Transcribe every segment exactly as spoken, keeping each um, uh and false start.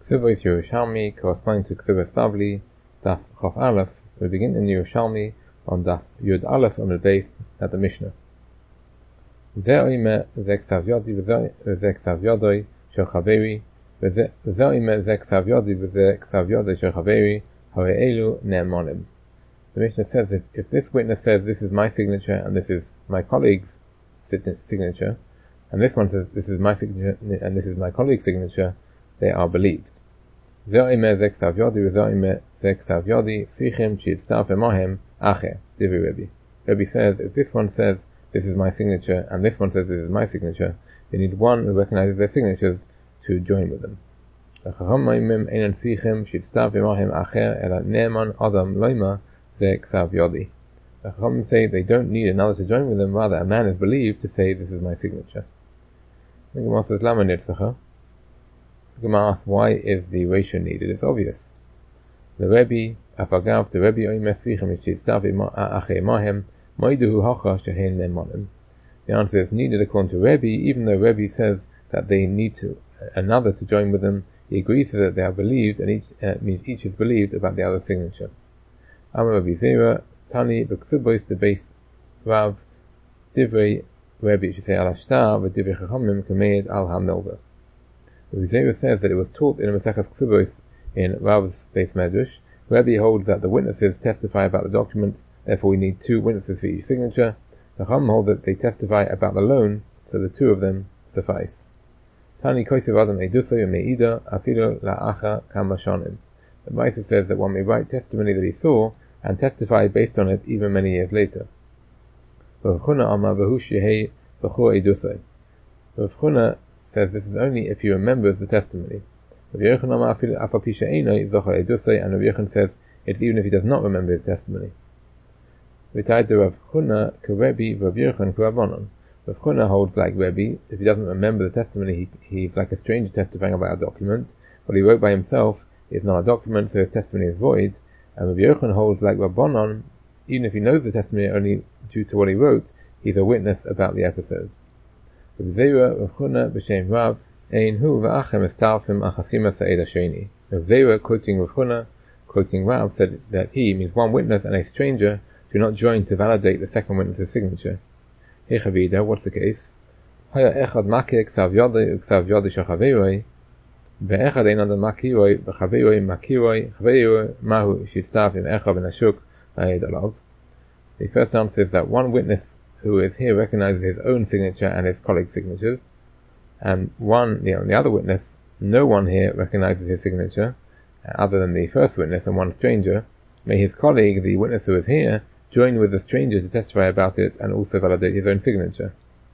Ksubos Yerushalmi corresponding to Ksubos Bavli, Daf Chof Aleph. We begin in Yerushalmi on Daf Yud Aleph on the base at the Mishnah. Ze'oime Zeksav Yodi Zeksav Yodoi Shel Chaveri Ze'oime Zeksav Yodi Zeksav Yodoi Shel Chaveri Hare'elu Ne'emonim. The Mishnah says if, if this witness says this is my signature and this is my colleague's signature, and this one says this is my signature and this is my colleague's signature, they are believed. Ze'oime Zeksav Yodi Ze'oime Zeksav Yodi Sichim Chitztaf Emahem Ache Divi Rebbe. Rebbe says if this one says this is my signature and this one says this is my signature, they need one who recognizes their signatures to join with them. The Chacham say they don't need another to join with them, rather a man is believed to say this is my signature. The Gemara says Lama Nirtzacha. The Gemara asks why is the ratio needed? It's obvious. The Rebbe Afagav the Rebbe Oimeh Sichim Chitztaf Ache Emahem Moiduhu Hacha Shehein Ne'emonim. The answer is needed according to Rebbe, even though Rebbe says that they need to another to join with them. He agrees that they are believed, and each uh, means each is believed about the other signature. Amar Rabbi Zera Tani B'Ksubos the base Rav Divrei Rebbe should say Al Ashtar v'Divrei Chachamim Kameid Al HaMilva. Rabbi Zera says that it was taught in a Maseches Ksubos in Rav's base Medrash. Rebbe holds that the witnesses testify about the document, therefore we need two witnesses for each signature. The Chacham hold that they testify about the loan, so the two of them suffice. Tani Kosev Adam Edusay Meida Afilo La'acha Kama Shonim. The Brisa says that one may write testimony that he saw and testify based on it even many years later. Rav Chuna Amar V'hu Shehei V'chu Edusay. Rav Chuna says this is only if he remembers the testimony. Rav Yochanan Amar Afilo Afa Pi She'enoi Zochar Edusay, and Rav Yochanan says it's even if he does not remember his testimony. Retired to Rav Chuna Kerebi Rav Yochanan Kerabonon. Rav Chuna holds like Rebbe, if he doesn't remember the testimony, he, he's like a stranger testifying about a document. What he wrote by himself is not a document, so his testimony is void. And Rav Yochanan holds like Rabbanon, even if he knows the testimony only due to what he wrote, he's a witness about the episode. Rav Zera, Rav Chuna, B'Shem Rav, Ein Hu V'Achem Estarfim Achasima Sa'ed Hasheni. Rav Zera, quoting Rav Chuna, quoting Rav, said that he means one witness and a stranger do not join to validate the second witness's signature. Hechavida, what's the case? Haya echad makir ksav yodei uksav yodei shel chaveroi, ve'echad ein adam makiroi v'chaveroi makiroi chaveroi mahu shitzav im echad v'nashuk ha'ed alav. The first answer is that one witness who is here recognizes his own signature and his colleague's signatures, and one, the only other witness, no one here recognizes his signature, other than the first witness and one stranger. May his colleague, the witness who is here, join with the stranger to testify about it and also validate his own signature.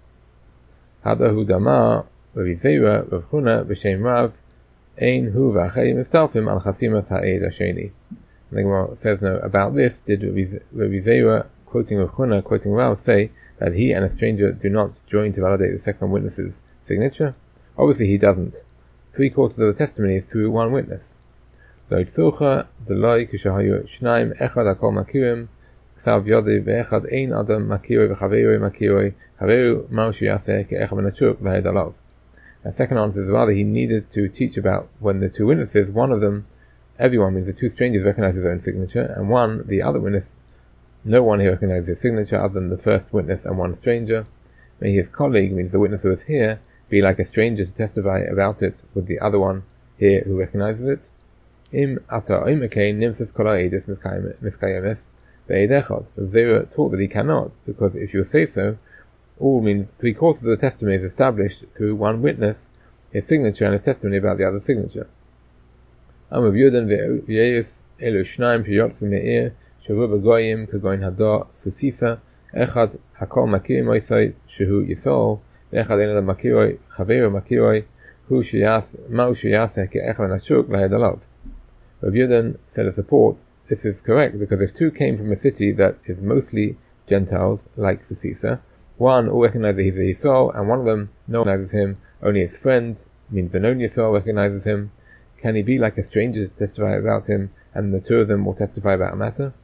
Hadahu Damar, Rabbi Zera, Rav Chuna, B'Shem Rav, Ein Hu V'Achei Mistalfim Al Chasimas Ha'ed Hasheni. And the Gemara says no, about this did Rabbi Zera, quoting Rav Chuna, quoting Rav, say that he and a stranger do not join to validate the second witness's signature? Obviously he doesn't. Three quarters of the testimony is through one witness. Lo Tzurcha, D'Loi Kishahayu Shnaim Echad Akol Makirim, Ksav Yodei Ve'echad Ein Adam Makiroi V'Chaveroi Makiroi Chaveru Ma'u Sheyaseh Ke'echad V'Nashuk V'Hed Alav. The second answer is rather he needed to teach about when the two witnesses, one of them, everyone means the two strangers recognize his own signature, and one, the other witness, no one here recognizes his signature other than the first witness and one stranger. May his colleague, means the witness who is here, be like a stranger to testify about it with the other one here who recognizes it. Im Ata Oimekei Nimsas Kol Ha'edus Miskayemes Ve'edechad. Zera taught that he cannot, because if you say so, all means three quarters of the testimony is established through one witness, his signature and his testimony about the other signature. Am Yehudan Ve'yeyus Elu Shnaim Sheyotzu Me'ir Shavu B'Goyim Kagoyin Hadar Susisa Echad Hakol Makirim Oisai Shehu Yisol Echad Ein Adam Makiroi Chaveru Makiroi Hu Sheyas Ma'u Sheyaseh Ke'echad V'Nashuk V'Hed Alav. Rav Yehudan said a support. This is correct because if two came from a city that is mostly Gentiles, like Susisa, one all recognize that he's a Yisrael, and one of them no one recognizes him, only his friend, means the known Yisrael recognizes him. Can he be like a stranger to testify about him, and the two of them will testify about a matter?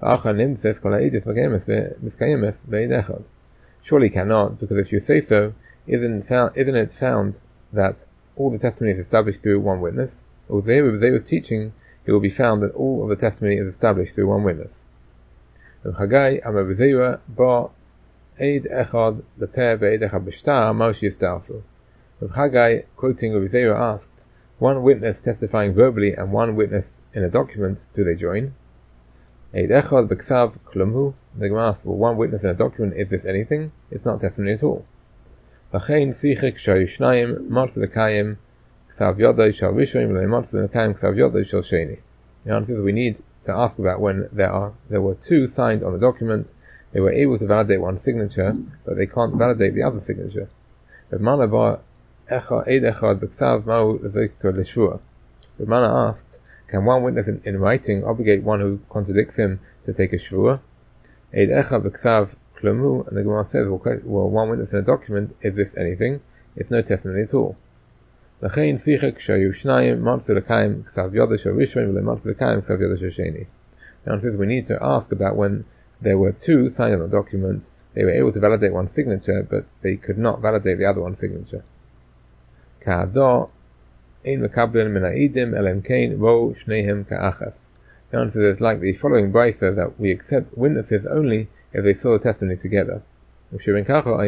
Surely cannot, because if you say so, Isn't, found, isn't it found that all the testimony is established through one witness? Or they was teaching, it will be found that all of the testimony is established through one witness. Rav Chagai Amar Rav Zera Ba Eid Echad Leper Be'eid Echad B'Shtar Moshe Yistarfu. Rav Chagai, quoting Rav Zera, asked, one witness testifying verbally and one witness in a document, do they join? Eid Echad B'Ksav Klumhu. The Gemara asked, well, one witness in a document, is this anything? It's not testimony at all. V'chein Sichik Shayu Shnayim Martz Lekayim Ksav Yodai Shal Rishon Martz Lekayim Ksav Yodai Shal Sheni. The answer is we need to ask about when there are there were two signs on the document. They were able to validate one signature, but they can't validate the other signature. Rav Mana asked, can one witness in, in writing obligate one who contradicts him to take a shvua? And the Gemara says, well, well, one witness in a document, is this anything? It's no testimony at all. The answer is we need to ask about when there were two signed on the document, they were able to validate one signature, but they could not validate the other one's signature. The answer is like the following brisa that we accept witnesses only if they saw the testimony together. Rabbi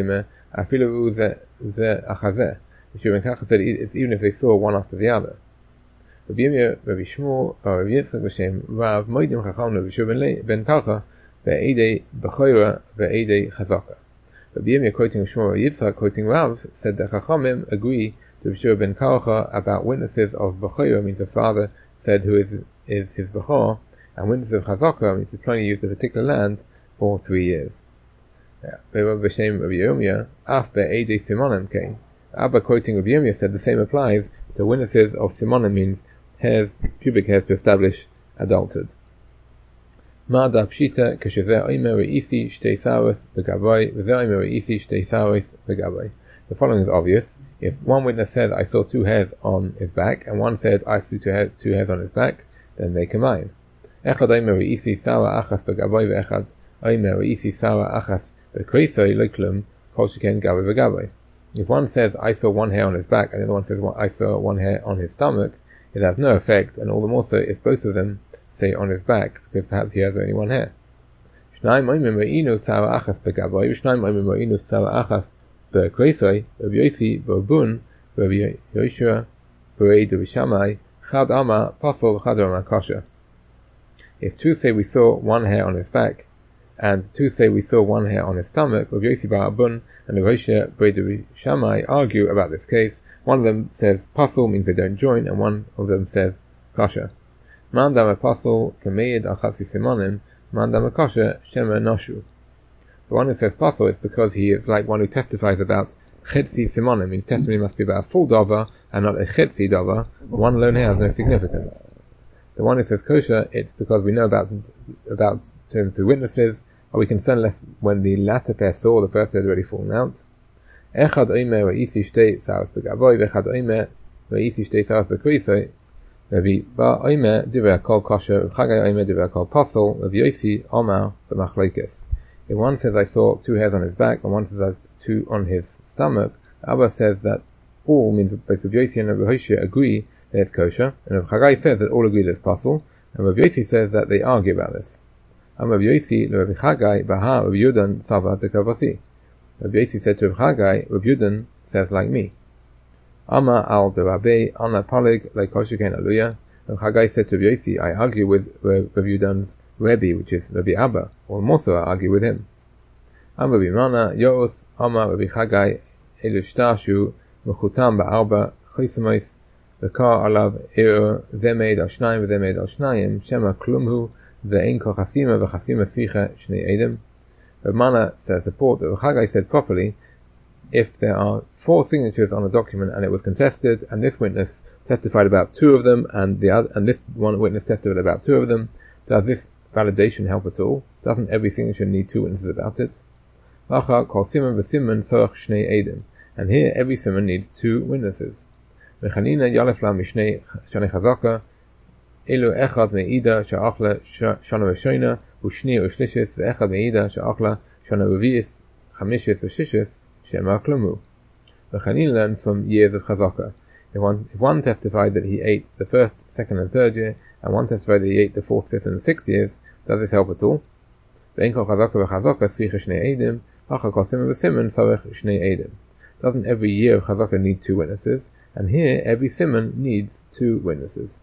Kacha said it's even if they saw one after the other. Rabbi Yirmiyah, Rabbi Shmuel, or Rabbi Yitzchak b'Shem Rav Moedim Chacham Rabbi Shmuel ben Karcha ve'edei b'choira ve'edei chazaka. Rabbi Yirmiyah, quoting Shmuel, Rabbi Yitzchak quoting Rav, said that Chachamim agree to Rabbi Shmuel ben Karcha about witnesses of b'choira, means the father said who is is his b'chor, and witnesses of chazaka means he's trying to use a particular land for three years. Rabbi B'Shem Rabbi Yirmiyah af be'edei simonim came. Abba, quoting Rabbi Yirmiyah, said the same applies to witnesses of simonim, means hairs, pubic hairs to establish adulthood. The following is obvious. If one witness said, I saw two hairs on his back, and one said, I saw two hairs, two hairs on his back, then they combine. If one says, I saw one hair on his back, and the other one says, well, I saw one hair on his stomach, it has no effect, and all the more so if both of them say on his back, because perhaps he has only one hair. If two say we saw one hair on his back, and two say we saw one hair on his stomach, Rabbi Yossi bar Abun and Rabbi Yosha Rabbi Shammai argue about this case. One of them says pasul means they don't join, and one of them says kasha. Man dam pasul kameid al chatzi simonim, man dam kasha shema noshu. The one who says pasul is because he is like one who testifies about chetzi simonim, means testimony must be about a full dava and not a chetzi dava. One alone hair has no significance. The one who says kosher, it's because we know about about terms through witnesses, or we can send less when the latter pair saw the first had already fallen out. Echad oimer ve'isi shtei saras begavoy, ve'echad oimer ve'isi shtei saras bekrisoy. Rabbi Ba oimer divrei kol kosher, Rav Chagai oimer divrei kol pasul, Rabbi Yossi omar b'machloikes. If one says I saw two hairs on his back, and one says I saw two on his stomach, Abba says that all means both Rabbi Yossi and Rabbi Hoshea agree that it's kosher, and Rav Chagai says that all agree that it's pasul, and Rabbi Yossi says that they argue about this. And Rabbi Yossi, Rabbi Chagai, Baha, Rabbi Yudan, Sava, Dekavasi. Rabbi Yossi said to Rabbi Chagai, Rabbi Yudan says like me. Ama al de Rabbi, Ana Palig, like Koshiken Aluya. Rabbi Chagai said to Rabbi Yossi, I argue with Rabbi Yudan's Rebbe, which is Rabbi Abba, or more so I argue with him. Am Rabbi Mana, Yoros, Ama Rabbi Chagai, Elushtashu, Mechutam Ba'arba, Chisamais, Bekar Alav, Ero, Zemed al Shnayim, Zemed al Shnayim, Shema Klumhu, Ve'ein kol chasima v'chasima svicha shnei edem. Rav Mana says support that Rav Chagai said properly, if there are four signatures on a document and it was contested, and this witness testified about two of them, and the other, and this one witness testified about two of them, does this validation help at all? Doesn't every signature need two witnesses about it? Vacha kol siman v'siman tzorach shnei edem. And here every siman needs two witnesses. V'chanina yalef la mishnei shanei chazaka, Elu echad me'ida sha'achla shana v'shoina u'shni u'shlishis ve'echad me'ida sha'achla shana v'vi'is chamishis v'shishis she'ema klumu. V'chani learn from years of chazaka. If one, if one testified that he ate the first, second and third year, and one testified that he ate the fourth, fifth and sixth years, does this help at all? Doesn't every year of chazaka need two witnesses? And here, every siman needs two witnesses.